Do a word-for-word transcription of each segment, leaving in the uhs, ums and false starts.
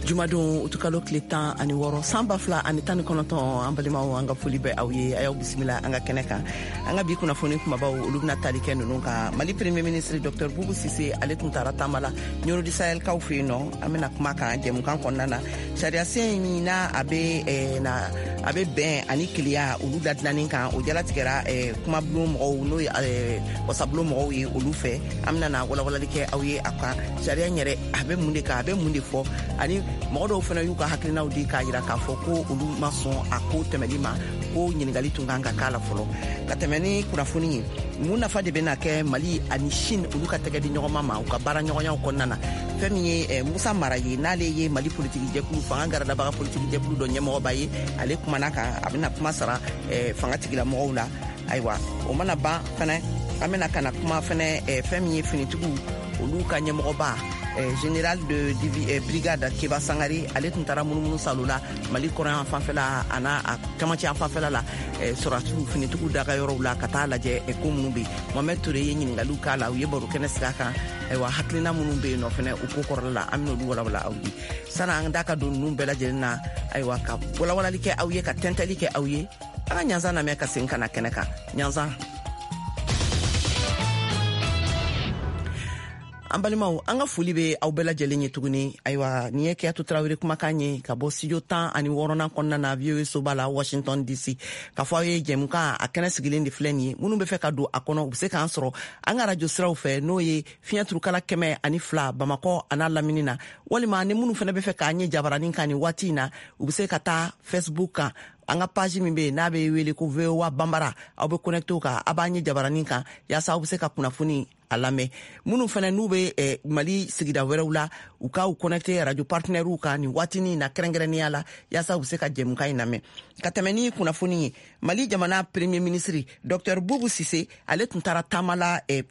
jumadon utukalo tile tan ani wɔɔrɔ san ba fila ani tan ni kɔnɔntɔn an balimaw an ka foli bɛ aw ye a y'aw bisimila an ka kɛnɛ kan an ka bi kunnafoni kumabaw olu bɛna tali kɛ ninnu kan mali premier ministre docteur Boubou Cissé ale tun taara taama la Nyoro di Sahel kaw fɛ yen nɔ an bɛna kuma kan jɛmukan kɔnɔna na sariya sen min na a bɛ eh, na a bɛ bɛn ani keleya olu ladilanin kan o jalatigɛra eh, kumabulon mɔgɔw n'o ye eh, wasabulon mɔgɔw ye olu fɛ an bɛna na walawalali kɛ aw ye a kan sariya yɛrɛ a bɛ mun de kan a bɛ mun de fɔ ani mɔgɔ dɔw fana y'u ka hakilinaw di k'a jira k'a fɔ ko olu ma sɔn a ko tɛmɛli ma ko ɲininkali tun kan ka k'a la fɔlɔ ka tɛmɛ ni kunnafoni ye mun nafa de bɛna kɛ Mali ani Chine olu ka tɛgɛ di ɲɔgɔn ma u ka baara ɲɔgɔnyaw kɔnɔna na fɛn min ye eh, Musa Mara ye n'ale ye Mali politiki jɛkulu fanga garadabaga politiki jɛkulu dɔ ɲɛmɔgɔba ye ale kumana kan a bɛna kuma sara eh, fanga tigilamɔgɔw la ayiwa o mana ban fana an bɛna kana kuma fana eh, fɛn min ye finitigiw olu ka ɲɛmɔgɔba eh, général de eh, brigade Keba Sangare ale tun taara munumunu salo la Mali kɔrɔn fanfɛla ana a kamaci fanfɛla la eh, sɔrɔtigiw finitigiw daga yɔrɔw la ka taa lajɛ eh, ko minnu bɛ Mohamed Touré ye ɲininkaliw k'a la u ye baro kɛnɛ sigi a kan ayiwa hakilina minnu bɛ yen nɔ fana u ko kɔrɔla la an bɛna olu walawala aw ye sani an da ka don ninnu bɛɛ lajɛlen na ayiwa ka walawalali kɛ aw ye ka tɛntɛli kɛ aw ye an ka ɲanzan lamɛn ka segin ka na kɛnɛ kan ɲanzan. an balimaw an ka foli bɛ aw bɛɛ lajɛlen ye tuguni ayiwa nin ye Keyatu Tarawele kumakan ye ka bɔ studio tan ani wɔɔrɔnan kɔnɔna na V O A soba la Washington D C ka fɔ aw ye jɛmukan a kɛnɛ sigilen de filɛ nin ye minnu bɛ fɛ ka don a kɔnɔ u bɛ se k'an sɔrɔ an ka radio siraw fɛ n'o ye fiɲɛ turukala kɛmɛ ani fila Bamakɔ a n'a lamini na walima ni minnu fana bɛ fɛ k'an ye jabaranin kan nin waati in na u bɛ se ka taa Facebook kan an ka page min bɛ yen n'a bɛ wele ko V O A Banbara aw bɛ connecté kan a b'an ye jabaranin kan yaasa aw bɛ se ka kunnafoni a lamɛn minnu fana n'u bɛ eh, Mali sigida wɛrɛw la u ka u connecté radio partenaires kan nin waatinin na kɛrɛnkɛrɛnnenya la yaasa u bɛ se ka jɛmukan in lamɛn ka tɛmɛ ni kunnafoni ye Mali jamana premier ministre docteur Boubou Cissé ale tun taara taama la eh,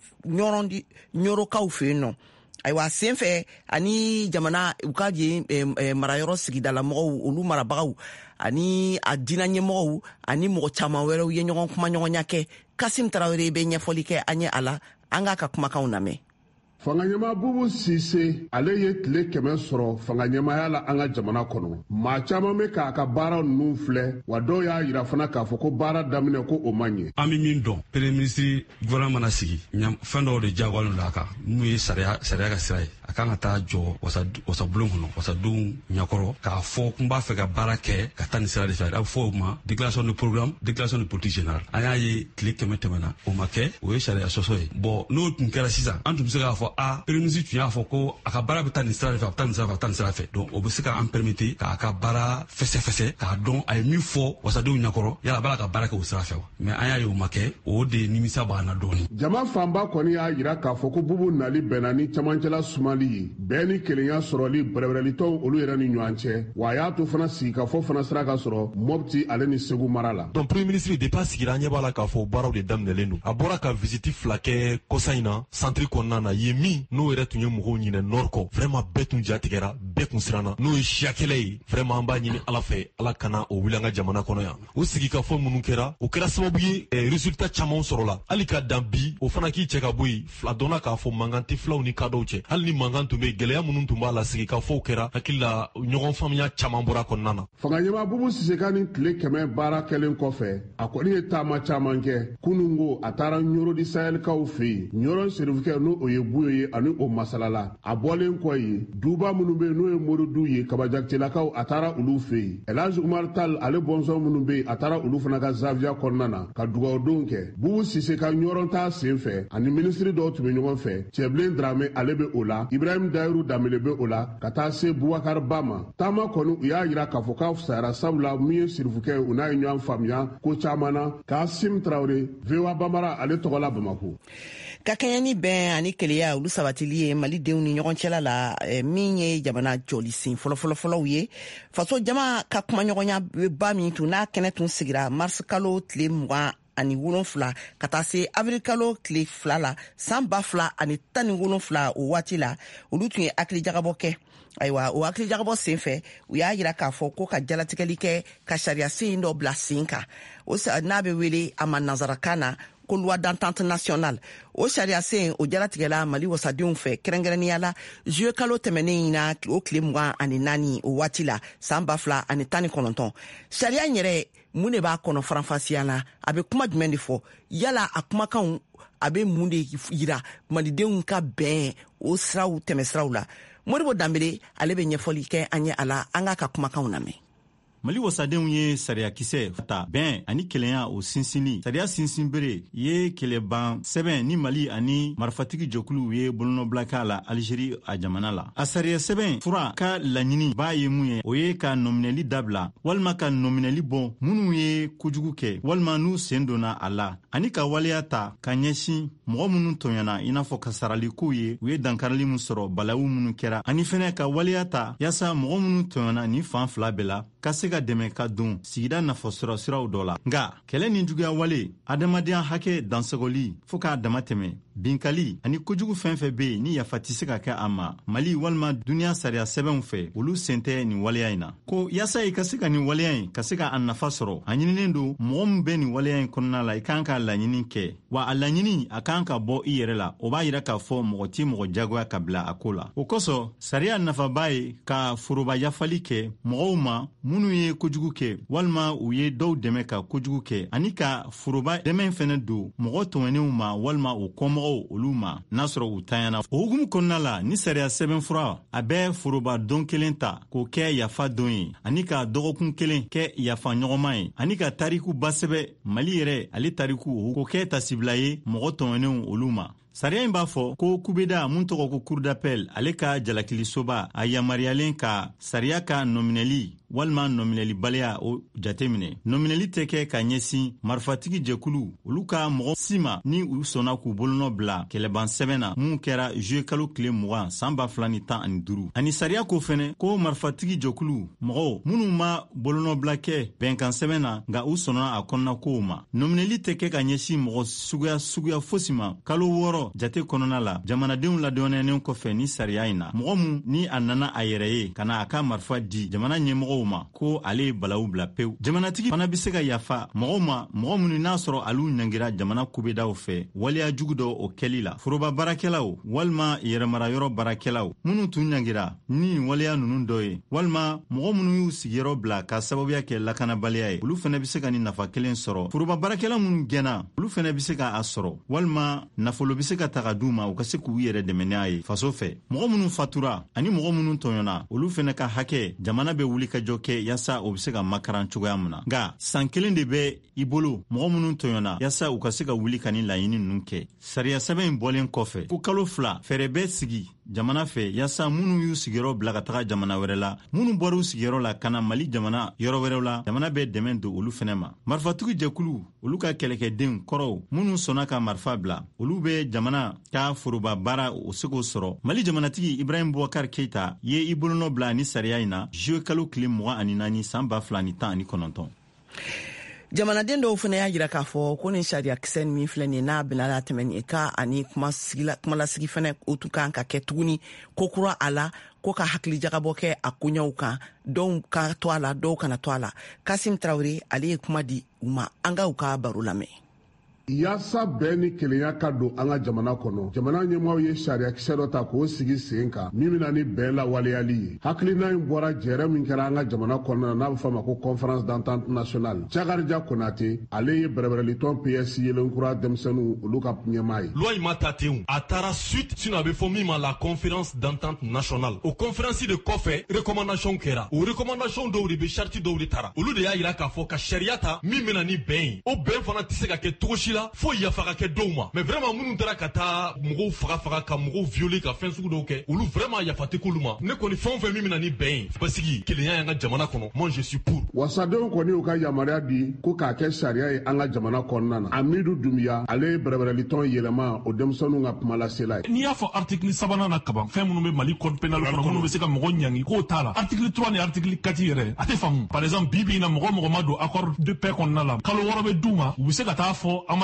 Nyorokaw fɛ yen nɔ ayiwa sen fɛ ani jamana u ka je eh, eh, marayɔrɔ sigidala mɔgɔw olu marabagaw ani a diinɛ ɲɛmɔgɔw ani mɔgɔ caman wɛrɛw ye ɲɔgɔn kuma ɲɔgɔnya kɛ Kasim Tarawele bɛ ɲɛfɔli kɛ an ye a la an k'a ka kumakanw lamɛn. Fanga ɲɛmaa Boubou Cissé ale ye tile kɛmɛ sɔrɔ fanga ɲɛmaaya la an ka jamana kɔnɔ. Maa caman bɛ k'a ka baara ninnu filɛ wa dɔw y'a yira fana k'a fɔ ko baara daminɛ ko o man ɲɛ. An bɛ min dɔn premier ministre gouvernement mana sigi fɛn dɔw de diyagoyalen don a kan n'u ye sariya sariya ka sira ye a kan ka taa jɔ wasabulon kɔnɔ wasadenw ɲɛkɔrɔ k'a fɔ n b'a fɛ ka baara kɛ ka taa nin sira de fɛ a bɛ fɔ o ma déclaration de programme déclaration de politique générale an y'a ye tile kɛmɛ tɛmɛna o ma kɛ o ye sariya sɔsɔ ye bon n'o tun kɛra sisan an tun bɛ se k'a fɔ a premier ministre tun y'a fɔ ko a ka baara bɛ taa nin sira de fɛ a bɛ taa nin sira fɛ a bɛ taa nin sira fɛ donc o bɛ se k'an permettre k'a ka baara fɛsɛfɛsɛ k'a dɔn a ye min fɔ wasadenw ɲɛkɔrɔ yala a b'a la ka baara kɛ o sira fɛ wa mais an y'a ye o ma kɛ o de nimisa b'an na dɔɔni. Jama fanba kɔni y'a jira k'a fɔ ko Boubou nali bɛnna ni camancɛla sumali ye bɛɛ ni kelenya sɔrɔli bɛrɛbɛrɛlitɔw olu yɛrɛ ni ɲɔgɔn cɛ wa a y'a to fana sigi ka fɔ fana sira ka sɔrɔ Mopti ale ni Segu mara la. donc premier ministre depuis sigira an ɲɛ b'a la k'a fɔ baaraw de daminɛlen don a bɔra ka visite fila kɛ kɔsa in na centre kɔnɔna na ye min n'o yɛrɛ tun ye mɔgɔw ɲinɛ nord kɔ vraiment bɛɛ tun jatigɛra bɛɛ kun siranna n'o ye siya kɛlɛ ye vraiment an b'a ɲini ala fɛ ala kana o wuli an ka jamana kɔnɔ yan o sigi ka fɔ minnu kɛra o kɛra sababu ye eh, résultat caman sɔrɔla hali ka dan bi o fana k'i cɛ ka bɔ yen fila dɔnna k'a fɔ mankan tɛ filaw ni kadɔw cɛ hali ni mankan tun bɛ gɛlɛya minnu tun b'a la sigi ka fɔ kɛra hakili la ɲɔgɔn faamuya caman bɔra kɔnɔna na. Fanga ɲɛmaa Boubou Cissé ka ni tile kɛmɛ baara kɛlen kɔfɛ a kɔni ye taama caman kɛ kunungo a taara Nyoro di Sahel kaw fɛ yen Nyoro serifukɛ n'o o ye Buyo ye ani o masalala a bɔlen kɔ ye duba minnu bɛ yen n'o ye Moridu ye Kabajakitelakaw a taara olu fɛ yen El Hadj Umar Tal ale bɔnsɔn minnu bɛ yen a taara olu fana ka Zavia kɔnɔna na ka dugawudenw kɛ Boubou Cissé ka ɲɔrɔn ta sen fɛ ani minisiri dɔw tun bɛ ɲɔgɔn fɛ Cɛbilen Dramé ale bɛ o la Ibrahim Dayiru Damele bɛ o la ka taa se Boubacar Ba ma taama kɔni u y'a jira k'a fɔ k'a fisayara sabula min ye sirifukɛ u n'a ye ɲɔgɔn faamuya ko caman na Kasim Tarawele V O A Banbara ale tɔgɔ la Bamako. ka kɛɲɛni bɛn ani keleya olu sabatili ye malidenw ni ɲɔgɔn cɛla la eh, min ye jamana jɔlisen fɔlɔfɔlɔfɔlɔw ye faso jama ka kumaɲɔgɔnya ba min tun n'a kɛnɛ tun sigira mars kalo tile mugan ani wolonfila ka taa se avril kalo tile fila la san ba fila ani tan ni wolonfila o waati la olu tun ye hakili jagabɔ kɛ ayiwa o hakili jagabɔ sen fɛ u y'a jira k'a fɔ ko ka jalatigɛli kɛ ka sariya sen dɔ bila sen kan o n'a bɛ wele a ma nanzarakan na ko loi d'entente nationale o sariya sen o jaratigɛla Mali wasadenw fɛ kɛrɛnkɛrɛnnenya la juillet kalo tɛmɛnen na o tile mugan ani naani o waati la san ba fila ani tan ni kɔnɔntɔn. Sariya yɛrɛ mun de b'a kɔnɔ faranfasiya la a bɛ kuma jumɛn de fɔ yala a kumakanw a bɛ mun de yira malidenw ka bɛn o siraw tɛmɛsiraw la. Moribo Dambele ale bɛ ɲɛfɔli kɛ an ye a la an ka ka kumakanw lamɛn. Mali wasadenw ye sariya kisɛ fata bɛn ani kelenya o sinsinni sariya sinsinbere ye keleban sɛbɛn ni Mali ani marifatigi jɛkuluw ye bolonɔbila k'a la Algérie a jamana la. A sariya sɛbɛn fura ka laɲini b'a ye mun ye o ye ka nɔminɛli dabila walima ka nɔminɛli bɔ minnu ye kojugu kɛ walima n'u sen donna a la ani ka waleya ta ka ɲɛsin mɔgɔ minnu tɔɲɔna i n'a fɔ kasaralikow ye u ye dankarili min sɔrɔ balawu minnu kɛra ani fɛnɛ ka waleya ta yaasa mɔgɔ minnu tɔɲɔna ni fan fila bɛɛ la ka se ka dɛmɛ ka don sigida nafasɔrɔ siraw dɔ la. Nga kɛlɛ ni juguya wale adamadenya hakɛ dansagoli fo k'a dama tɛmɛ binkali ani kojugu fɛn fɛn be yen ni yafa tɛ se ka kɛ a ma Mali walima duniya sariya sɛbɛnw fɛ olu sen tɛ nin waleya in na. Ko yaasa i ka se ka nin waleya in ka se ka a nafa sɔrɔ a ɲininen don mɔgɔ min bɛ nin waleya in kɔnɔna la i kan ka laɲini kɛ wa a laɲini a kan ka bɔ i yɛrɛ la o b'a yira k'a fɔ mɔgɔ tɛ mɔgɔ jagoya ka bila a ko la. O kosɔn sariya nafaba ye ka foroba yafali kɛ mɔgɔw ma minnu ye kojugu kɛ walima u ye dɔw dɛmɛ ka kojugu kɛ ani ka foroba dɛmɛ fɛnɛ don mɔgɔ tɔmɛnenw ma walima u kɔmɔgɔw olu ma n'a sɔrɔ u tanyana. O hukumu kɔnɔna la ni sariya sɛbɛn fura a bɛ foroba don kelen ta k'o kɛ yafa don ye ani ka dɔgɔkun kelen kɛ yafa ɲɔgɔnma ye ani ka tariku basɛbɛ Mali yɛrɛ ale tariku k'o kɛ tasibila ye mɔgɔ tɔmɛnenw olu ma. Sariya in b'a fɔ ko kubeda mun tɔgɔ ko cour d'appel ale ka jalakilisoba a yamariyalen ka sariya ka nɔminɛli walima nɔminɛli baliya o jateminɛ. Nɔminɛli tɛ kɛ ka ɲɛsin marifatigi jɛkulu olu ka mɔgɔ si ma ni u sɔnna k'u bolonɔ bila kɛlɛban sɛbɛn na mun kɛra juillet kalo tile mugan san ba fila ni tan ani duuru. Ani sariya ko fɛnɛ ko marifatigi jɛkulu mɔgɔw minnu ma bolonɔ bila kɛ bɛnkan sɛbɛn na nka u sɔnna a kɔnɔna kow ma. Nɔminɛli tɛ kɛ ka ɲɛsin mɔgɔ suguya suguya fosi ma kalo wɔɔrɔ jate kɔnɔna la jamanadenw ladɔnniyalen kɔfɛ ni sariya in na mɔgɔ mun ni a nana a yɛrɛ ye ka na a ka marifa di jamana ɲɛmɔgɔw ma ko ale ye balawu bila pewu. Jamanatigi fana bɛ se ka yafa mɔgɔw ma mɔgɔ minnu n'a sɔrɔ alu ɲangira jamana kubedaw fɛ waleya jugu dɔ o kɛli la. Foroba baarakɛlaw walima yɛrɛmarayɔrɔ baarakɛlaw minnu tun ɲangira ni waleya ninnu dɔ ye walima mɔgɔ minnu y'u sigiyɔrɔ bila ka sababuya kɛ lakanabaliya ye olu fana bɛ se ka nin nafa kelen sɔrɔ. Foroba baarakɛla minnu gɛnna olu fana bɛ se ka a sɔrɔ walima nafolo bɛ se ka ta ka d'u ma u ka se k'u yɛrɛ dɛmɛ n'a ye faso fɛ. Mɔgɔ minnu fatura ani mɔgɔ minnu tɔɲɔna olu fana ka hakɛ jamana bɛ wuli ka jɔ kɛ yaasa o bɛ se ka makaran cogoya min na. Nka san kelen de bɛ i bolo mɔgɔ minnu tɔɲɔna yaasa u ka se ka wuli ka ni laɲini ninnu kɛ. Sariya sɛbɛn in bɔlen kɔfɛ ko kalo fila fɛɛrɛ bɛ sigi jamana fɛ yaasa minnu y'u sigiyɔrɔ bila ka taga jamana wɛrɛ la minnu bɔra u sigiyɔrɔ la ka na Mali jamana yɔrɔ wɛrɛw la jamana bɛ dɛmɛ don olu fɛnɛ ma. Marifatigi jɛkulu olu ka kɛlɛkɛden kɔrɔw minnu sɔnna ka marifa bila olu bɛ jamana ka foroba baara o se k'o sɔrɔ. Mali jamanatigi Ibrahim Boubacar Keita ye i bolonɔ bila ni sariya in na juillet kalo tile mugan ani naani san ba fila ni tan ani kɔnɔntɔn. Jamanaden dɔw fana y'a jira k'a fɔ ko ni sariya kisɛ min filɛ nin n'a bɛna tɛmɛ nin ka ani kumalasigi fana o tun kan ka kɛ tuguni ko kura a la ko ka hakili jagabɔ kɛ a koɲɛw kan dɔw ka to a la dɔw kana to a la. Kasim Traoré ale ye kuma di u ma an ka u ka baro lamɛn. Yaasa bɛɛ ni kelenya ka don an ka jamana kɔnɔ jamana ɲɛmɔgɔw ye sariya kisɛ dɔ ta k'o sigi sen kan min bɛna ni bɛn lawaleyali ye. Hakilina in bɔra jɛrɛ min kɛra an ka jamana kɔnɔna n'a bɛ fɔ a ma ko conférence d'entente nationale. Jakarija Konate ale ye bɛrɛbɛrɛlitɔn P S yelenkura denmisɛnninw olu ka ɲɛmaa ye. Loi in ma ta ten a taara suite sinon a bɛ fɔ min ma la conférence d'entente nationale. O conférence de kɔfɛ recommandation kɛra o recommandation dɔw de bɛ charte dɔw de taara olu de y'a jira k'a fɔ ka sariya ta min bɛna ni bɛn ye o bɛn fana tɛ se ka kɛ cogo si la fo yafa ka kɛ dɔw ma mais vraiment minnu taara ka taa mɔgɔw faga faga ka mɔgɔw violer ka fɛn sugu dɔw kɛ olu vraiment yafa tɛ k'olu ma. Ne kɔni fɛn o fɛn min bɛna ni bɛn ye basigi kelenya y'an ka jamana kɔnɔ moi je suis pour. Wasadenw kɔni y'u ka yamaruya di ko k'a kɛ sariya ye an ka jamana kɔnɔna na. Amidu Dumbuya ale ye bɛrɛbɛrɛlitɔn yɛlɛma o denmisɛnninw ka kuma lasela ye. N'i y'a fɔ article sabanan na kaban fɛn minnu bɛ Mali code pénal kɔnɔ minnu bɛ se ka mɔgɔ ɲangi k'o t'a la article trois ni article quatre yɛrɛ a tɛ faamu. Par exemple bi bi in na mɔgɔ mɔgɔ ma don accord de paix kɔnɔna la kalo wɔɔrɔ bɛ d'u ma u bɛ se ka taa fɔ an ma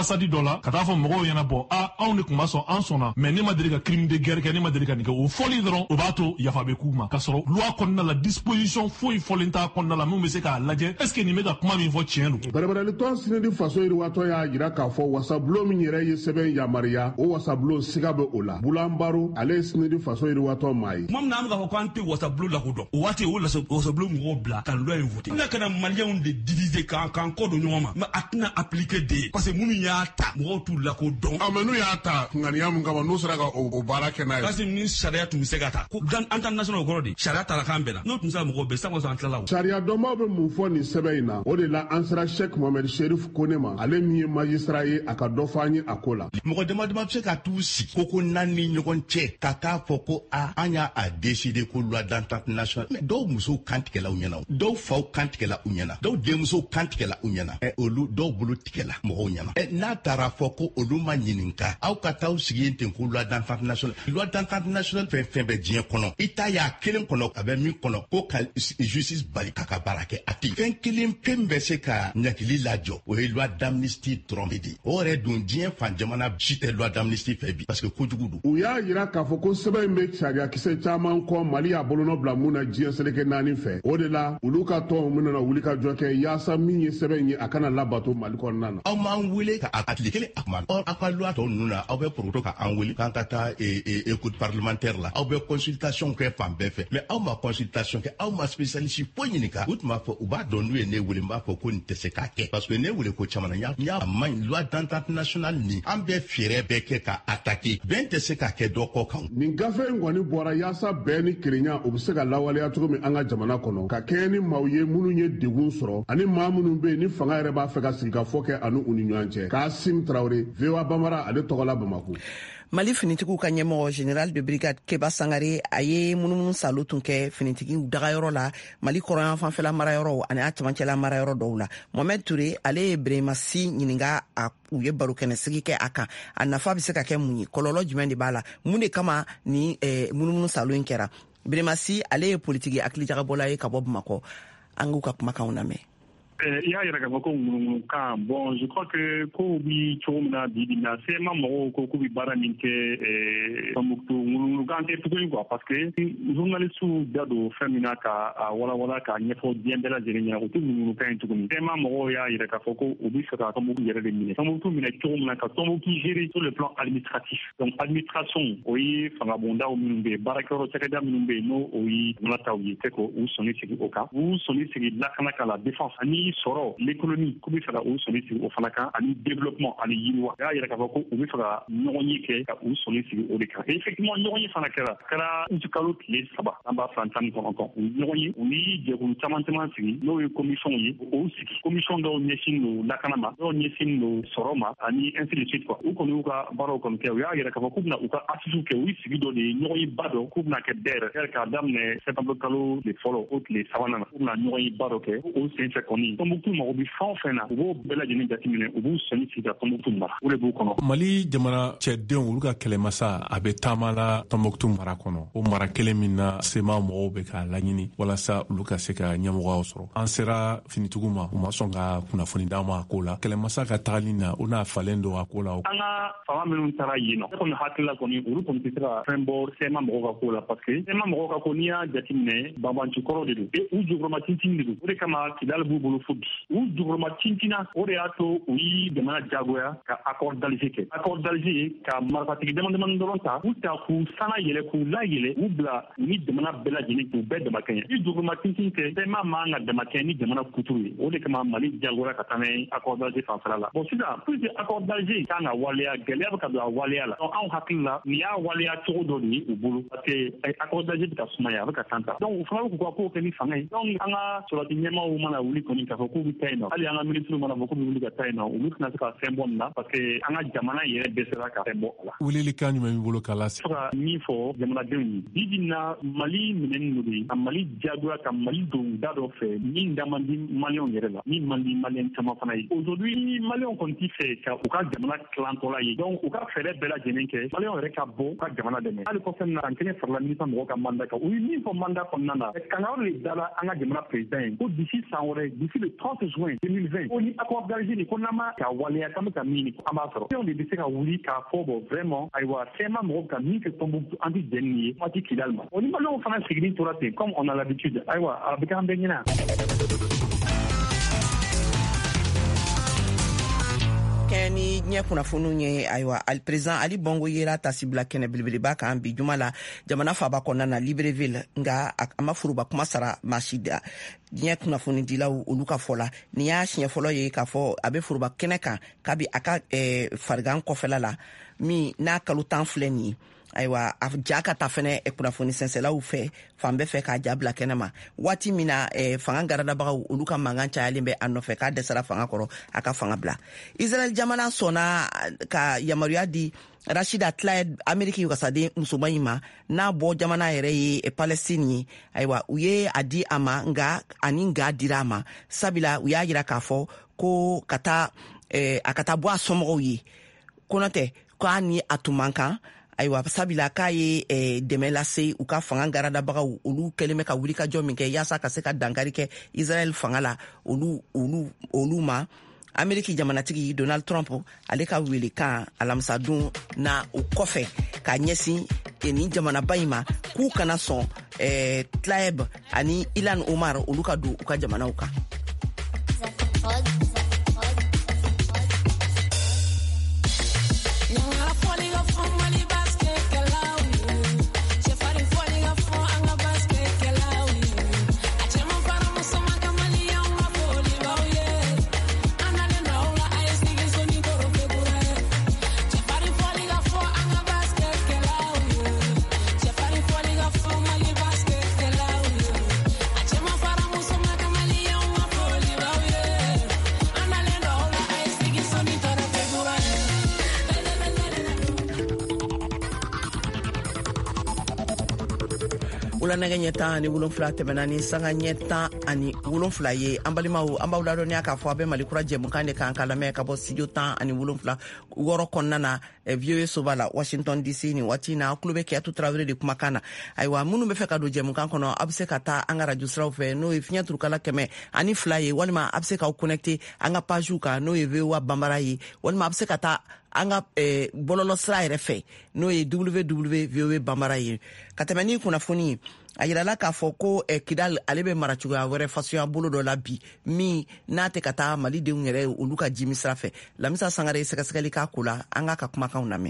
ambassade dɔ la ka taa fɔ mɔgɔw ɲɛna bɔ a anw de kun b'a sɔn an sɔnna mais ne ma deli ka crime de guerre kɛ ne ma deli ka nin kɛ o fɔli dɔrɔn o b'a to yafa bɛ k'u ma k'a sɔrɔ loi kɔnɔna la disposition foyi fɔlen t'a kɔnɔna la min bɛ se k'a lajɛ est ce que nin bɛ ka kuma min fɔ tiɲɛ don. bɛrɛbɛrɛlitɔn sinɛdi faso yiriwatɔ y'a jira k'a fɔ wasabulon min yɛrɛ ye sɛbɛn yamariya o wasabulon siga bɛ o la bulan baro ale ye sinɛdi faso yiriwatɔ maa ye. tuma min na an bɛ k'a fɔ k'an tɛ wasabulon lakodɔn o waati o wasabulon mɔgɔw bila ka loi in voter. n ka kana maliyɛnw de diviser k'an k'an kɔ don ɲɔgɔn ma mais a tɛna appliquer de parce que minnu y'a ta mɔgɔw t'u lakodɔn. a mɛ n'u y'a ta ŋaniya min kama n'u sera ka o baara kɛ n'a ye. parce que ni sariya tun bɛ se ka ta ko international kɔrɔ de sariya tara kan bɛɛ la n'o tun sera mɔgɔw bɛɛ sisan kɔsɔn an tilala o. sariya dɔnbaw bɛ mun fɔ nin sɛbɛn in na o de la an sera Sheikh Mohamed Sherif Kone ma ale min ye magistrat ye a ka dɔ fɔ an ye a ko la. mɔgɔ dama dama bɛ se ka t'u sigi ko ko n'an ni ɲɔgɔn cɛ ka taa fɔ ko a an y'a a décider ko loi d'entente nationale mais dɔw musow kan tigɛla u ɲɛna dɔw faw kan tigɛla u ɲɛna dɔw denmusow kan tigɛla u ɲɛna ɛ olu dɔw bolo tigɛla mɔgɔw ɲɛna ɛ n'a taara fɔ ko olu ma ɲininka aw ka taa sigi yen ten ko loi d'entente nationale loi d'entente nationale fɛn fɛn bɛ diɲɛ kɔnɔ i ta y'a kelen kɔnɔ a bɛ min kɔnɔ ko ka justice bali k'a ka baara kɛ a tɛ fɛn kelen fɛn bɛ se ka ɲagili lajɔ o ye loi d'amnistie dɔrɔn de ye o yɛrɛ dun diɲɛ fan jamana si tɛ loi d'amnistie fɛ bi parce que kojugu don. u y'a jira k'a fɔ ko sɛbɛn in bɛ sariya kisɛ caman kɔ mali y'a bolonɔ bila mun na diɲɛ seleke naani fɛ o de la olu ka tɔnw bɛna wuli ka jɔ kɛ yaasa min ye sɛbɛn in ye a kana labato mali kɔnɔna na. aw m'an wele ka a tile kelen a kuma or aw ka loi tɔw ninnu na aw bɛ poroto ka an wele k'an ka taa écoute parlementaire la aw bɛ consultation kɛ fan bɛɛ fɛ mais aw ma consultation kɛ aw ma spécialiste foyi ɲininka u tun b'a fɔ u b'a dɔn n'u ye ne wele n b'a fɔ ko nin tɛ se k'a kɛ parce que ne wele ko caman na n y'a ma ɲi loi d'entente nationale nin an bɛ fɛɛrɛ bɛɛ kɛ ka attaquer bɛn tɛ se ka kɛ dɔ kɔ kan. nin gafe in kɔni bɔra yaasa bɛɛ ni kelenya o bɛ se ka lawaleya cogo min an ka jamana kɔnɔ ka kɛɲɛ ni maaw ye minnu ye degun sɔrɔ ani maa minnu bɛ yen ni fanga yɛrɛ b'a fɛ ka sigikafɔ kɛ ani u ni ɲɔgɔn cɛ. Kasim Traoré V O A Bamara ale tɔgɔla Bamako. Mali finitigiw ka ɲɛmɔgɔ général de brigade Keba Sangare a ye munumunu salo tun kɛ finitigiw dagayɔrɔ la Mali kɔrɔyan fanfɛla marayɔrɔ ani a cɛmancɛla marayɔrɔ dɔw la. Mohamed Touré ale ye Bremasi ɲininka a u ye barokɛnɛsigi kɛ a kan a nafa bɛ se ka kɛ mun ye kɔlɔlɔ jumɛn de b'a la mun de kama ni eh, munumunu salo in kɛra. Bremasi ale ye politiki hakilijagabɔla ye ka bɔ Bamakɔ an k'u ka kumakanw lamɛn. Il y a un cas, bon, je crois que Kobi Chomna Bidina, c'est ma mot, Kobi Baraminte, Muktu, quoi, parce que journaliste Dado Feminaka, Walla Walla, Nefo Diendela Zerina, ou tout le monde quand tu connais. C'est ma mot, il y a un Foko, Ubisaka, Tomo Yeremine, Tomo Minaka, Tomo qui gère sur le plan administratif. Donc, administration, oui, Fangabonda ou Minumbe, Barakoro Sekeda Minumbe, no, oui, Nataoui, Teko, ou Sonici Oka, ou Sonici Lakanaka, la défense, Ani Soro, l'économie, comme il faut ou Sonici au Fanaka, Ani développement, Ani Yirwa, il y a un Foko, ou il faut Nonye, ou Sonici au Deka. Effectivement, Nonye Fanakara, Kara, Utukalo, les Saba, Namba Fantan, Konton, Nonye, oui, Djerou, Tamantaman, no commission, ou commission de Nessin, Lakanama, no Nessin, Soroma, Ani, ainsi de suite, quoi. Ou qu'on a Baro comme Kéria, il y a un Foko, ou ka Asisu, oui, c'est de Nonye Bado, Koubna Keder, Elkadam, Sepambokalo, les follow, les Savana, ou la Nonye Bado, ou c'est fait qu'on y. Tombouctou m'a oublié fin fin na. Ou bela jeni jatimine. Ou soni sida Tombouctou mara. Ou le bou kono. Mali jamana cɛ denw olu ka kɛlɛmasa a bɛ taama la Tombouctou mara kɔnɔ. O mara kelen min na sema mɔgɔw bɛ k'a laɲini walasa olu ka se ka ɲɛmɔgɔyaw sɔrɔ. An sera finitigiw ma u ma sɔn ka kunnafoni d'an ma a ko la. Kɛlɛmasa ka tagali na u n'a falen don a ko la. An ka fanga minnu taara yen nɔ. Ne kɔni hakili la kɔni olu kɔni tɛ se ka fɛn bɔ sema mɔgɔw ka ko la parce que sema mɔgɔw ka ko n'i y'a jateminɛ banbanci kɔrɔ de don. Et u jukɔrɔma tintin de don. O de kama Kidali b'u bolo fo bi. U jukɔrɔma tintina o de y'a to u yi jamana jagoya ka accord d'Alger kɛ. Accord d'Alger ka marifatigi dama damani dɔrɔn ta u ta k'u sana yɛlɛ k'u layɛlɛ u bila u ni jamana bɛɛ lajɛlen k'u bɛɛ damakɛɲɛ. I jukɔrɔma tintin kɛ sema man ka damakɛɲɛ ni jamana kuturu ye. O de kama Mali jagoya ka taa n'a ye accord d'Alger fanfɛla la. Bon sisan pour que accord d'Alger kan ka waleya gɛlɛya bɛ ka don a waleya la. Donc anw hakili la nin y'a waleya cogo dɔ de ye u bolo parce que accord d'Alger bɛ ka sumaya a bɛ ka tan ta. Donc u fana bɛ k'u ka kow kɛ ni fanga ye. Donc an ka sɔrɔdasi ɲɛmaaw mana wuli kɔni k'a fɔ k'u bɛ taa yen nɔ. Hali an ka ministre mana fɔ k'u bɛ wuli ka taa yen nɔ olu tɛna se ka fɛn bɔ nin na parce que an ka jamana yɛrɛ dɛsɛra ka fɛn bɔ a la. Wulilikan jumɛn b'i bolo k'a lase? Fo ka min fɔ jamanadenw ye bi bi in na Mali minɛni don de ka Mali jagoya ka Mali don da dɔ fɛ min da man di maliyɛnw yɛrɛ la min man di maliyɛn caman fana ye. Aujourd'hui maliyɛnw kɔni tɛ fɛ ka u ka jamana tilantɔla ye donc u ka fɛɛrɛ bɛɛ lajɛlen kɛ maliyɛnw yɛrɛ ka bɔ u ka jamana dɛmɛ. Hali kɔfɛ na san kelen farala minista mɔgɔw ka mandat kan u ye min fɔ mandat kɔnɔna na kangaro de dala an ka jamana président ye ko d'ici san wɛrɛ d'ici le le trente juin deux mille vingt ko ni accord d'Alger ko nama ka waleya kama ka mini ama sɔrɔ on de bɛ se ka wuli k'a fɔ bɔ vraiment ayiwa sɛma mɔgɔw ka min kɛ Tombouctou an tɛ jɛn ni ye waati Kidal ma o ni maliɲɛnw fana sigilen tora ten comme on a l'habitude ayiwa a bɛ k'an bɛɛ ɲɛna. Ni ɲɛ kunnafoniw ye ayiwa ali président Ali Bongo yera tasibila kɛnɛ belebeleba kan bi juma la jamana faaba kɔnɔna na Libreville nga a ma furuba kuma sara masida ɲɛ kunnafoni dilaw olu ka fɔ la ni y'a siɲɛ fɔlɔ ye k'a fɔ a bɛ furuba kɛnɛ kan kabi a ka eh, farigan kɔfɛla la min n'a kalo tan filɛ nin ye ayiwa a ja ka ta fɛnɛ kunnafoni sɛnsɛlaw fɛ fan bɛɛ fɛ k'a ja bila kɛnɛ ma waati min na eh, fanga garadabagaw olu ka mankan cayalen bɛ a nɔfɛ k'a dɛsɛra fanga kɔrɔ a ka fanga bila. Israel jamana sɔnna ka yamaruya di Rashida Tlaib Ameriki wasaden musoman in ma n'a bɔ jamana yɛrɛ ye eh, Palestine ye ayiwa u ye a di a ma nga ani nga dira a ma sabila u y'a jira k'a fɔ ko ka taa eh, a ka taa bɔ a somɔgɔw ye konɔtɛ k'a ni a tun man kan ayiwa sabila k'a ye eh, dɛmɛ lase u ka fanga garadabagaw olu kɛlen bɛ ka wuli ka jɔ min kɛ yaasa ka se ka dankari kɛ Israel fanga la olu olu olu ma Ameriki jamanatigi Donald Trump ale ka wele kan alamisadun na o kɔfɛ ka ɲɛsin ni jamanaba in ma k'u kana sɔn eh, Tlaib ani Ilan Omar olu ka don u ka jamanaw kan. Wula nɛgɛ ɲɛ tan ani wolonfila tɛmɛna ni sanga ɲɛ tan ani wolonfila ye an balimaw an b'aw ladɔniya k'a fɔ a bɛ Malikura jɛmukan de kan ka lamɛn ka bɔ studio tan ani wolonfila wɔɔrɔ kɔnɔna na V O A soba la Washington D C ni waati na aw tulo bɛ Kiyatu Tarawele de kumakan na ayiwa minnu bɛ fɛ ka don jɛmukan kɔnɔ a bɛ se ka taa an ka radio siraw fɛ n'o ye fiɲɛ turukala kɛmɛ ani fila ye walima a bɛ se k'aw connecter an ka pagew kan n'o ye V O A Banbara ye walima a bɛ se ka taa an ka eh, bɔlɔlɔ sira yɛrɛ fɛ n'o ye w w w point v o a banbara ye ka tɛmɛ ni kunnafoni a yirala k'a fɔ ko eh, Kidal ale bɛ mara cogoya wɛrɛ fasuya bolo dɔ la bi min n'a tɛ ka taa malidenw yɛrɛ olu ka jimi sira fɛ Lamisa Sangare sɛgɛsɛgɛli k'a ko la an ka ka kumakanw lamɛn.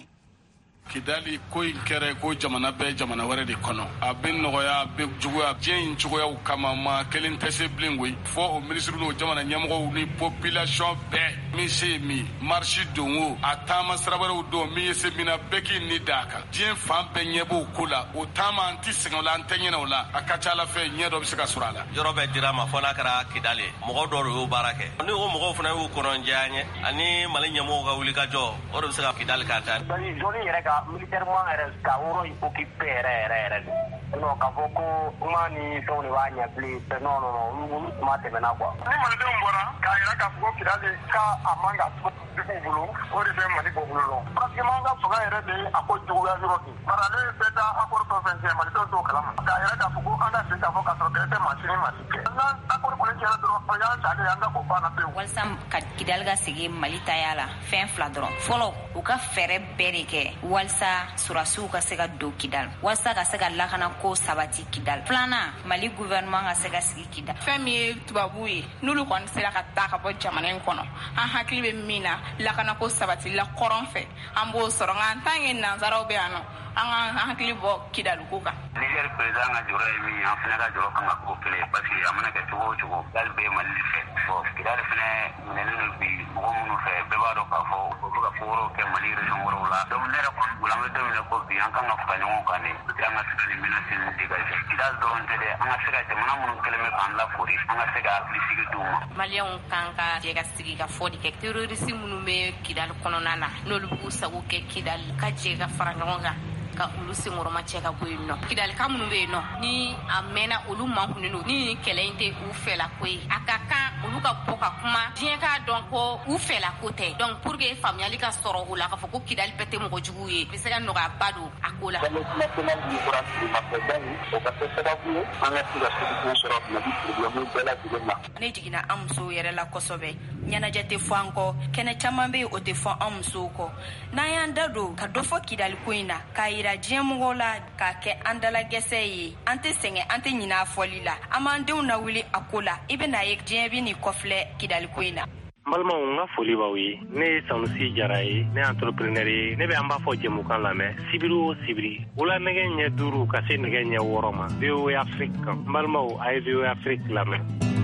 Kidali ko in kɛra ko jamana bɛɛ jamana wɛrɛ de kɔnɔ a bɛ nɔgɔya a bɛ juguya diɲɛ in cogoyaw kama ma kelen tɛ se bilen koyi fɔ o minisiri n'o jamana ɲɛmɔgɔw ni population bɛɛ min se ye min marche don o a taama sira wɛrɛw don min ye se min na bɛɛ k'i ni d'a kan diɲɛ fan bɛɛ ɲɛ b'o ko la o taama an tɛ sɛgɛn o la an tɛ ɲinɛ o la a ka ca Ala fɛ ɲɛ dɔ bɛ se ka sɔrɔ a la. Yɔrɔ bɛ dira ma fɔ n'a kɛra Kidali mɔgɔ dɔw de y'o baara kɛ ni o mɔgɔw fana y'u kɔnɔnjɛya an ye ani Mali ɲɛmɔgɔw ka wuli ka jɔ o de bɛ se ka Kidali kan ta. militairement yɛrɛ ka yɔrɔ in occupé yɛrɛ yɛrɛ yɛrɛ de non k'a fɔ ko kuma ni fɛnw de b'a ɲɛ bilen non non non olu kuma tɛmɛna quoi. Ni malidenw bɔra k'a yira k'a fɔ ko Kidali ka a man ka to duguw bolo o de bɛ Mali bɔ bolo lɔ pratiquement ka fanga yɛrɛ de a ko juguya yɔrɔ de bari ale bɛɛ taa accord dɔ fɛn cɛ malidenw t'o kalama k'a yira k'a fɔ ko an ka segin k'a fɔ k'a sɔrɔ bɛɛ tɛ maa si ni maa si kɛ n'an accord kɔni kɛra dɔrɔn o y'an salen an ka ko banna pewu. Walasa ka Kidali ka segin Mali taya la fɛn fila dɔrɔn fɔlɔ u ka fɛɛrɛ bɛɛ de kɛ walasa surasiw ka se ka don Kidali walasa ka se ka lakana ko sabati Kidali filanan Mali gouvernement ka se ka sigi Kidali fɛn min ye tubabu ye n'olu kɔni sera ka taa ka bɔ jamana in kɔnɔ an hakili bɛ min na lakana ko sabati la kɔrɔn fɛ an b'o sɔrɔ nka en tant que nanzaraw bɛ yan nɔ an ka hakili bɔ Kidali ko kan. Niger président ka jɔyɔrɔ ye min ye an fana ka jɔyɔrɔ kan ka k'o kelen ye parce que a mana kɛ cogo o cogo Kidali bɛ Mali fɛ bon Kidali fana minɛnen don bi mɔgɔ minnu fɛ bɛɛ b'a dɔn k'a fɔ u bɛ ka ko wɛrɛw kɛ Mali région wɛrɛw la donc ne yɛrɛ kɔni bolo an bɛ don min na ko bi an kan ka fara ɲɔgɔn kan de pour que an ka se ka nin menace ninnu dégager Kidali dɔrɔn tɛ dɛ an ka se ka jamana minnu kɛlen bɛ k'an lafori an ka se ka hakilisigi d'u ma. Maliyɛnw kan ka jɛ ka sigi ka fɔli kɛ terroriste minnu bɛ Kidali kɔnɔna na n'olu b'u sago kɛ Kidali ka jɛ ka fara ɲɔgɔn kan ka olu senkɔrɔma cɛ ka bɔ yen nɔ Kidali ka minnu bɛ yen nɔ ni a mɛnna olu mankunnen don ni kɛlɛ in tɛ u fɛla ko ye a ka kan olu ka bɔ ka kuma diɲɛ k'a dɔn ko u fɛla ko tɛ donc pour que faamuyali ka sɔrɔ o la k'a fɔ ko Kidali bɛɛ tɛ mɔgɔ jugu ye bɛ se ka nɔgɔyaba don a ko la. Ne jiginna an musow yɛrɛ la kosɛbɛ ɲɛnajɛ tɛ fɔ an kɔ kɛnɛ caman bɛ yen o tɛ fɔ an musow kɔ n'an y'an da don ka dɔ fɔ Kidali ko in na k'a yira diɲɛ mɔgɔw la k'a kɛ an dalagɛsɛ ye an tɛ sɛgɛn an tɛ ɲinɛ a fɔli la an b'an denw lawuli a ko la i bɛ n'a ye diɲɛ bɛ nin kɔfilɛ Kidali ko in na. N balimaw n ka foli b'aw ye ne ye Sanusi Jara ye ne ye entrepreneur ye ne bɛ an b'a fɔ jɛmukan lamɛn sibiri o sibiri wula nɛgɛ ɲɛ duuru ka se nɛgɛ ɲɛ wɔɔrɔ ma V O A Afrique kan n balimaw a ye V O A Afrique lamɛn.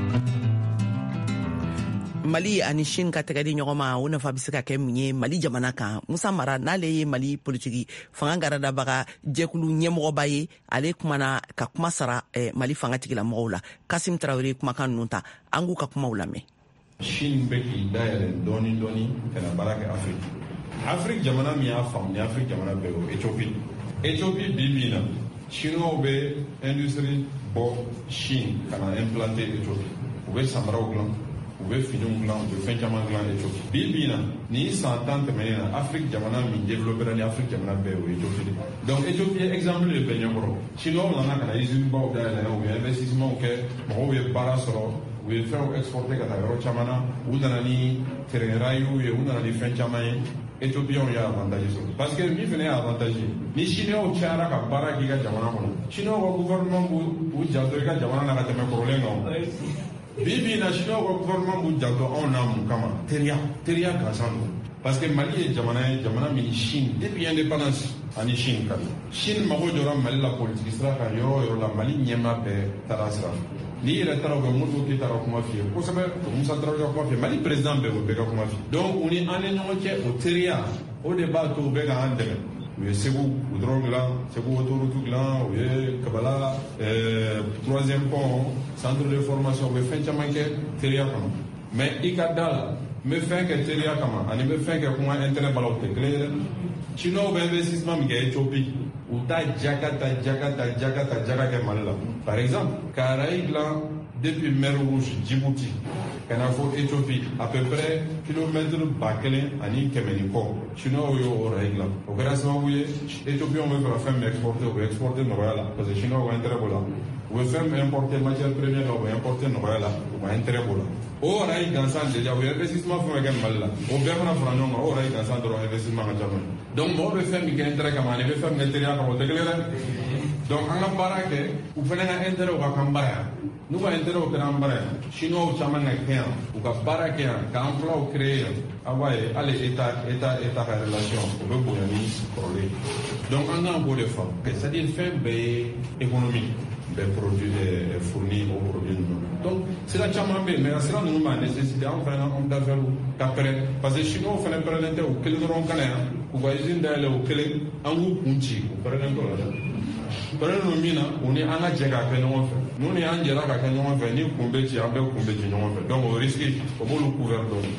Mali ani Chine ka tɛgɛ di ɲɔgɔn ma o nafa bɛ se ka kɛ mun ye Mali jamana kan Musa Mara n'ale ye Mali politiki fanga garadabaga jɛkulu ɲɛmɔgɔba ye ale kumana ka kuma sara eh, Mali fanga tigilamɔgɔw la Kasim Traoré kumakan ninnu ta an k'u ka kumaw lamɛn. Chine bɛ k'i dayɛlɛ dɔɔni dɔɔni ka na baara kɛ Afrique Afrique jamana min y'a faamu ni Afrique jamana bɛɛ o Éthiopie Éthiopie bi bi na Chinois bɛ industrie bɔ Chine ka na implanter Éthiopie u bɛ samaraw dilan u bɛ finiw dilan u bɛ fɛn caman dilan Éthiopie bi bi na ni san tan tɛmɛnen na Afrique jamana min développera ni Afrique jamana bɛɛ o Éthiopie donc Éthiopie exemple de bɛ ɲɛkɔrɔ Chinois nana ka na usine baw dayɛlɛ u ye investissement kɛ mɔgɔw ye baara sɔrɔ u ye fɛnw exporter ka taa yɔrɔ caman na u nana ni terrain yiw ye u nana ni fɛn caman ye Éthiopiens y'a avantage sɔrɔ parce que min fana ye avantage ni Chinois cayara ka baara k'i ka jamana kɔnɔ Chinois ka gouvernement b'u janto i ka jamana na ka tɛmɛ kɔrɔlen kan bi bi na Chinois ka gouvernement b'u janto anw na mun kama teriya teriya gansan don parce que Mali ye jamana ye jamana min Chine depuis indépendance ani Chine ka Chine mago jɔra Mali la politique sira kan yɔrɔ o yɔrɔ la Mali ɲɛma bɛɛ taara sira ni yɛrɛ taara u ka Modibo Keyita ka kuma f'i ye kosɛbɛ o Musa Traoré ka kuma f'i ye Mali président bɛɛ o bɛɛ ka kuma f'i ye donc u ni an ni ɲɔgɔn cɛ o teriya o de b'a to u bɛ k'an dɛmɛ u ye Segu goudron dilan Segu autoroute dilan u ye Kabala troisième pont centre de formation u bɛ fɛn caman kɛ teriya kɔnɔ mais i ka da la n bɛ fɛn kɛ teriya kama ani n bɛ fɛn kɛ kuma intérêt bala o tɛ kelen ye dɛ Chinois bɛ investissement min kɛ Éthiopie u ta jaka ta jaka ta jaka ta jaka kɛ Mali la par exemple ka rail dilan depuis mer Rouge Djibouti ka na fɔ Éthiopie à peu près kilomètre ba kelen ani kɛmɛ ni kɔ Chinois y'o rail dilan o kɛra sababu ye Éthiopiens bɛ fɛ ka fɛn min exporter u bɛ exporter nɔgɔya la parce que Chinois ka intérêt b'o la u bɛ fɛn min importer matière première la u bɛ importer nɔgɔya la u ka intérêt b'o la o rail gansan déjà u ye investissement fɛn fɛn kɛ Mali la o bɛɛ fana fara ɲɔgɔn kan o rail gansan dɔrɔn investissement ka ca n'o ye donc mɔgɔ bɛ fɛn min kɛ intérêt kama ani bɛ fɛn min kɛ teriya kama o tɛ kelen dɛ donc an ka baara kɛ u fana ka intérêt u ka kan bara yan n'u ka intérêt u kɛra an bara yan Chinois caman ka kɛ yan u ka baara kɛ yan ka emploi créer yan a b'a ye hali état état état ka relation o bɛ bonya ni kɔrɔlen donc an kan k'o de faamu c'est à dire fɛn bɛɛ ye économie bɛɛ produit fournir o produit ninnu donc sira caman bɛ yen mais sira ninnu b'a nécessité an fana ka homme d'affaires ka pɛrɛn parce que Chinois fana pɛrɛnnen tɛ u kelen dɔrɔn kana yan u ka usine dayɛlɛ u kelen an k'u kun ci u pɛrɛnnen t'o la dɛ pɛrɛnnen don min na u ni an ka jɛ k'a kɛ ɲɔgɔn fɛ n'u ni an jɛra k'a kɛ ɲɔgɔn fɛ ni kun bɛ ci an bɛɛ kun bɛ ci ɲɔgɔn fɛ donc o risque o b'olu couvert dɔɔnin.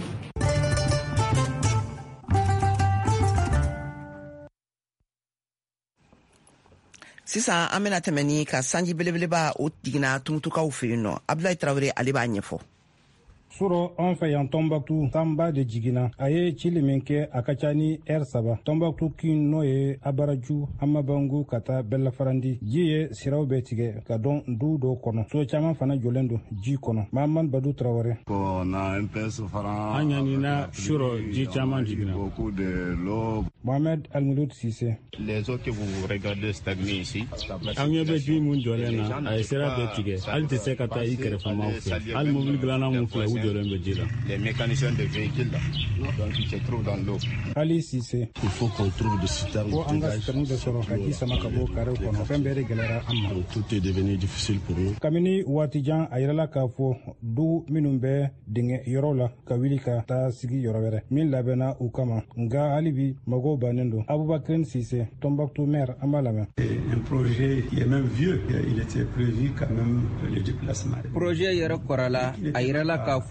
Sisan an bɛna tɛmɛ ni ka sanji belebeleba o jiginna tumutukaw fɛ yen nɔ Abdoulaye Traoré ale b'a ɲɛfɔ. Suro an fɛ yan Tɔnbaktu sanba de jiginna a ye cili min kɛ a ka ca ni ɛri saba Tɔnbaktu kin n'o ye Abaraju Hamabangu ka taa Bɛlafarandi ji ye siraw bɛ tigɛ ka dɔn du dɔw kɔnɔ so caman fana jɔlen don ji kɔnɔ Mahamadu Badu Traoré. An ɲanina suro ji caman jiginna. Mohamed Almouloud Cissé. Les eaux que vous regardez stagner ici. An ɲɛ bɛ ji mun jɔlen na a ye sira bɛɛ tigɛ hali tɛ se ka taa i kɛrɛfɛmaw fɛ hali mobili dilanna mun filɛ u jɔlen bɛ ji la. Les mécaniciens de véhicules là donc ils se trouvent dans l'eau. Ali Cissé. Il faut qu'on trouve des citernes. Ko an ka citernes de sɔrɔ ka ji sama ka bɔ karew kɔnɔ fɛn bɛɛ de gɛlɛyara an ma. Tout est devenu difficile pour nous. Kabini waati jan a yirala k'a fɔ du minnu bɛ dingɛ yɔrɔ la ka wuli ka taa sigi yɔrɔ wɛrɛ min labɛnna u kama nka hali bi mɔgɔw bannen don. Aboubakar Cissé Tombouctou maire an b'a lamɛn. Un projet qui est même vieux il était prévu quand même le déplacement. Projet yɛrɛ kɔrɔla a yirala k'a fɔ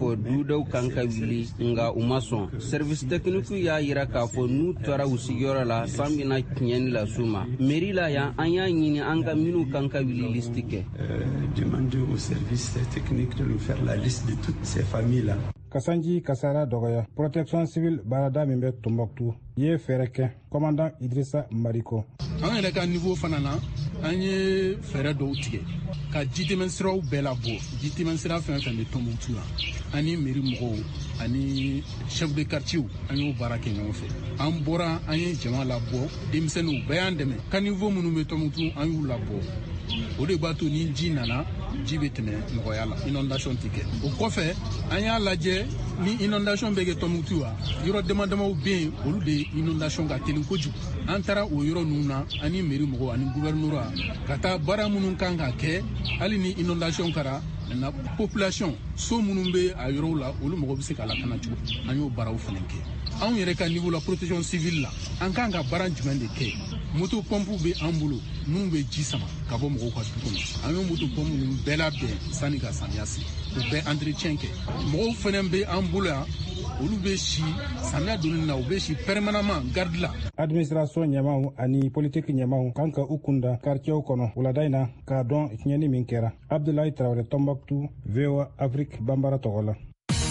fo dudaw kan ka wili nga umason service technique ya yira ka fo nu tara usigora la sambina knyeni la suma mairie la ya anya nyini anga minu kan ka wili listike demander au service technique de nous faire la liste de toutes ces familles là. Kasanji Kasara Dogoya, protection civile Barada Mimbe Tombouctou, Ye Fereke, commandant Idrissa Mariko. An yɛrɛ ka niveau fana na an ye fɛɛrɛ dɔw tigɛ ka jitɛmɛsiraw bɛɛ labɔ jitɛmɛsira fɛn fɛn bɛ Tombouctou la ani mairie mɔgɔw ani chef de quartier an y'o baara kɛ ɲɔgɔn fɛ an bɔra an ye jama labɔ denmisɛnninw bɛɛ y'an dɛmɛ ka niveau minnu bɛ Tombouctou an y'u labɔ o de b'a to ni ji nana ji bɛ tɛmɛ nɔgɔya la inondation tɛ kɛ o kɔfɛ an y'a lajɛ ni inondation bɛ kɛ Tombouctou la yɔrɔ dama damaw bɛ yen olu de inondation ka teli kojugu an taara o yɔrɔ ninnu na ani mairie mɔgɔw ani gouverneur ka taa baara minnu kan ka kɛ hali ni inondation kɛra na population so minnu bɛ a yɔrɔw la olu mɔgɔw bɛ se ka lakana cogo an y'o baaraw fana kɛ anw yɛrɛ ka niveau la protection civile la an kan ka baara jumɛn de kɛ moto pompe bɛ an bolo minnu bɛ ji sama ka bɔ mɔgɔw ka du kɔnɔ an ye moto pompe ninnu bɛɛ labɛn sanni ka samiya se o bɛɛ entretien kɛ mɔgɔw fana bɛ an bolo yan olu bɛ si samiya donni na u bɛ si permanemment garde la. administration ɲɛmaw ani politique ɲɛmaw kan ka u kunda quartierw kɔnɔ wulada in na k'a dɔn tiɲɛni min kɛra. Abdoulaye Traoré, Tombouctou, V O A Afrique, Bambara tɔgɔ la.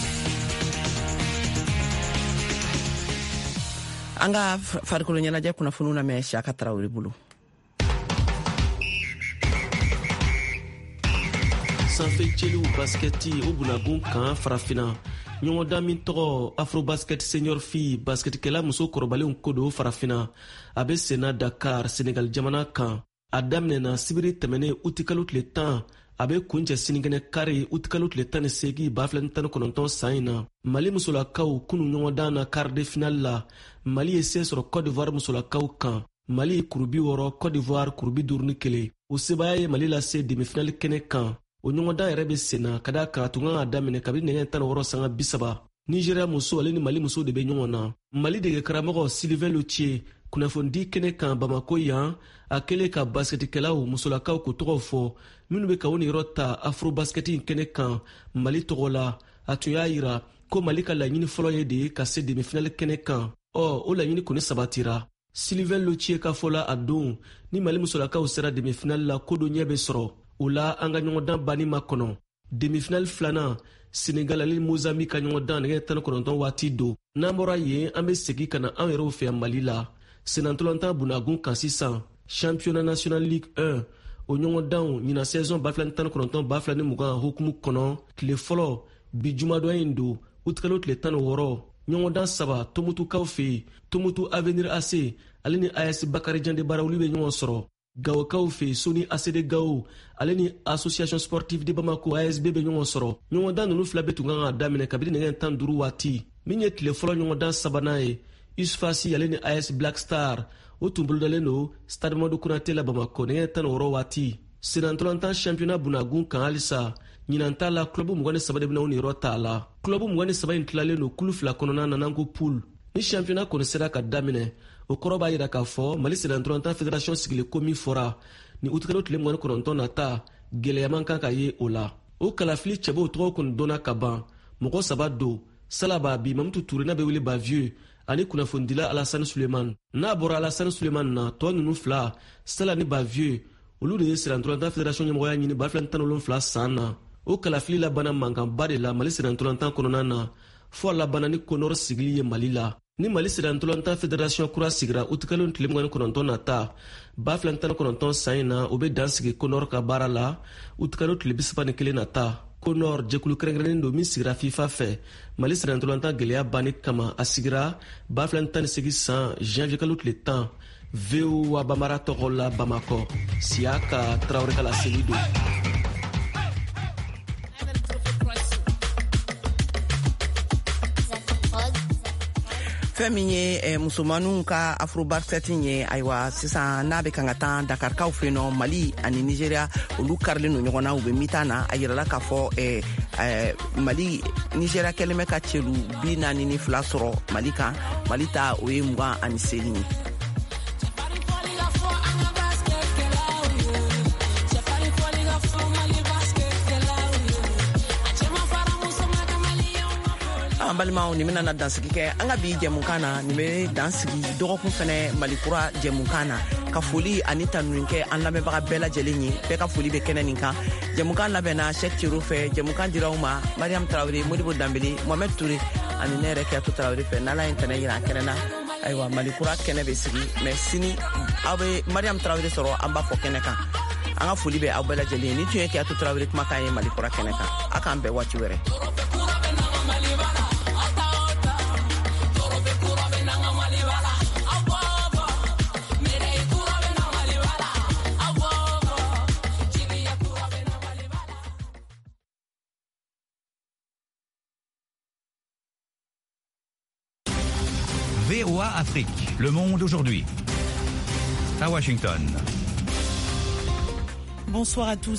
an ka farikolo ɲɛnajɛ kunnafoniw na mɛn Siaka Traoré bolo. sanfɛ cɛliw baskɛti o bunagun kan farafina ɲɔgɔndan min tɔgɔ Afrobasket senior fille basketikɛla muso kɔrɔbalenw ko do farafina a bɛ senna Dakar Senegal jamana kan a daminɛna sibiri tɛmɛnen uti kalo tile tan a bɛ kuncɛ sinikɛnɛ kari uti kalo tile tan ni seegin ba fila ni tan ni kɔnɔntɔn san in na Mali musolakaw kunu ɲɔgɔndan na quart de finale la Mali ye se sɔrɔ Côte d'Ivoire musolakaw kan Mali ye kurubi wɔɔrɔ Côte d'Ivoire kurubi duuru ni kelen o sebaya ye Mali lase demi-finale kɛnɛ kan o ɲɔgɔndan yɛrɛ bɛ senna ka da kan a tun kan ka daminɛ kabini nɛgɛ tan ni wɔɔrɔ sanga bi saba Nigeria muso ale ni Mali muso de bɛ ɲɔgɔn na Mali dege karamɔgɔ Sylvain Lotier kunnafoni kɛnɛ kan Bamako yan a kɛlen ka basketikɛlaw musolakaw ko tɔgɔ fɔ minnu bɛ ka o niyɔrɔ ta Afrobasketi kɛnɛ kan Mali tɔgɔ la a tun y'a yira ko Mali ka laɲini fɔlɔ ye de ka se demi-finale kɛnɛ kan ɔ o laɲini kɔni sabatira Sylvain Lotier ka fɔ la a don ni Mali musolakaw sera demi-finale la ko dɔ ɲɛ bɛ sɔrɔ o la an ka ɲɔgɔndan banni ma kɔnɔ demi-finale filanan Senegal ale Mozambique ka ɲɔgɔndan nɛgɛ tan ni kɔnɔntɔn waati don n'an bɔra yen an bɛ segin ka na an yɛrɛw fɛ yan Mali la senatɔlɔntan bunagun kan sisan championnat national ligue un o ɲɔgɔndanw ɲina saison ba fila ni tan ni kɔnɔntɔn ba fila ni mugan hukumu kɔnɔ tile fɔlɔ bi jumadɔ in don utikalo tile tan ni wɔɔrɔ ɲɔgɔndan saba Tombouctukaw fɛ yen Tombouctou Avenir A C ale ni A S Bakarijan de Barawuli bɛ ɲɔgɔn sɔrɔ Gawokaw fɛ Soni A C D Gao ale ni Association Sportive de Bamako A S B bɛ ɲɔgɔn sɔrɔ ɲɔgɔndan ninnu fila bɛ tun kan ka daminɛ kabini nɛgɛ tan duuru waati min ye tile fɔlɔ ɲɔgɔndan sabanan ye Usfasi ale ni A S Black Star o tun bolodalen don Stade Amadou Konaté la Bamako nɛgɛ tan ni wɔɔrɔ waati senatɔlɔntan championnat bunagun kan halisa ɲinan t'a la club mugan ni saba de bɛna o niyɔrɔ t'a la club mugan ni saba in tilalen don kulu fila kɔnɔna na n'an ko poule ni championnat kɔni sera ka daminɛ o kɔrɔ b'a yira k'a fɔ Mali senatɔlɔntan fédération sigilen ko min fɔra ni utikalo tile mugan ni kɔnɔntɔn nata gɛlɛyaman kan ka ye o la o kalafili cɛbɛw tɔgɔ kɔni dɔnna ka ban mɔgɔ saba don Salaba Bi Mamutu Touré n'a bɛ wele Bavieux ani kunnafonidila Alassane Suleiman n'a bɔra Alassane Suleiman na tɔ ninnu fila Sala ni Bavieux olu de ye senatɔlɔntan fédération ɲɛmɔgɔya ɲini ba fila ni tan ni wolonwula san na o kalafili labana mankanba de la Mali senatɔlɔntan kɔnɔna na fɔ a labana ni Konor sigili ye Mali la ni Mali senatɔlɔntan fédération kura sigira utikalo tile mugan ni kɔnɔntɔn nata ba fila ni tan ni kɔnɔntɔn san in na o bɛ dan sigi Konor ka baara la utikalo tile bi saba ni kelen nata Konor jɛkulu kɛrɛnkɛrɛnnen don min sigira FIFA fɛ Mali senatɔlɔntan gɛlɛya banni kama a sigira ba fila ni tan ni segin san janvier kalo tile tan V O A Bambara tɔgɔ la Bamako Siaka Traoré ka laseli don. fɛn min ye eh, musomaninw ka Afrobasket ye ayiwa sisan n'a bɛ kan ka taa Dakarkaw fɛ nɔ Mali ani Nigeria olu karilen don ɲɔgɔn na u bɛ mitan na a yirala k'a fɔ eh, eh, Mali Nigeria kɛlen bɛ ka cɛlu bi naani ni fila sɔrɔ Mali kan Mali ta o ye mugan ani seegin ye. an balimaw ni bena na dansigi kɛ an ka bi jɛmukan na ni be dansigi dɔgɔkun fɛnɛ malikura jɛmukan na ka foli ani tanuni kɛ an lamɛnbaga bɛɛ lajɛlen ye bɛɛ ka foli be kɛnɛ nin kan jɛmukan labɛnna Cheikh Thierno fɛ jɛmukan diraw ma Mariam Traoré Modibo Dambele Mohamed Touré ani ne yɛrɛ Kiyatu Traoré fɛ n'Ala ye ntɛnɛ yira an kɛnɛ na ayiwa malikura kɛnɛ be sigi mais sini aw be Mariam Traoré sɔrɔ an b'a fɔ kɛnɛ kan an ka foli be aw bɛɛ lajɛlen ye ni tun ye Kiyatu Traoré kumakan ye malikura kɛnɛ kan a k'an bɛɛ waati wɛrɛ. V O A Afrique, le monde aujourd'hui. À Washington. Bonsoir à tous.